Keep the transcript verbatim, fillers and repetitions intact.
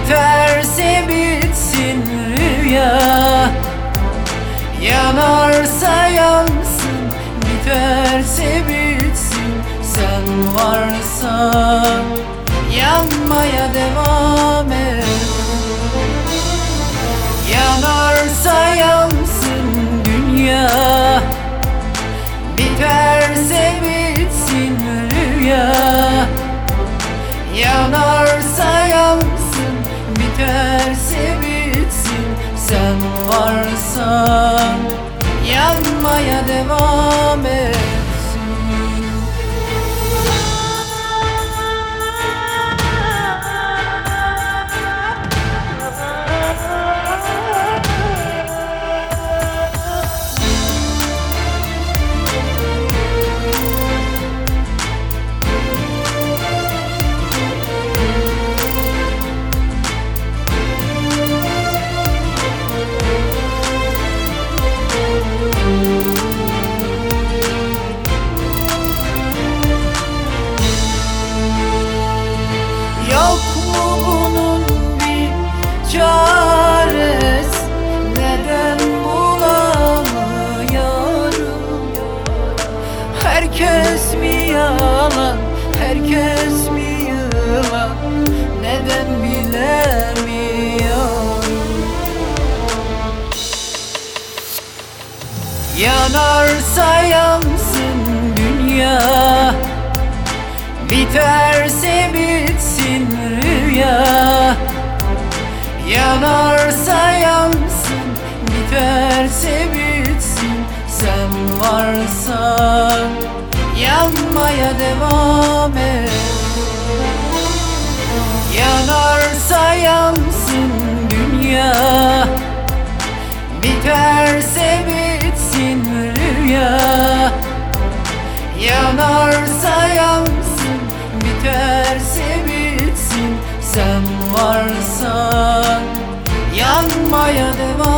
Biterse bitsin rüya, yanarsa yansın. Biterse bitsin, sen varsan yanmaya devam et. Yanarsa yansın dünya, biterse bitsin rüya. Yanarsa yansın, biterse bitsin, sen varsan yanmaya devam etsin. Yok mu bunun bir çaresi? Neden bulamıyorum? Herkes mi yalan, herkes mi yılan? Neden bilemiyorum? Yanarsa yansın dünya, biterse bitsin rüya. Yanarsa yansın, biterse bitsin, sen varsan yanmaya devam et. Yanarsa yansın dünya, biterse bitsin rüya. Yanarsa yansın, biterse bitsin, sen varsan yanmaya devam.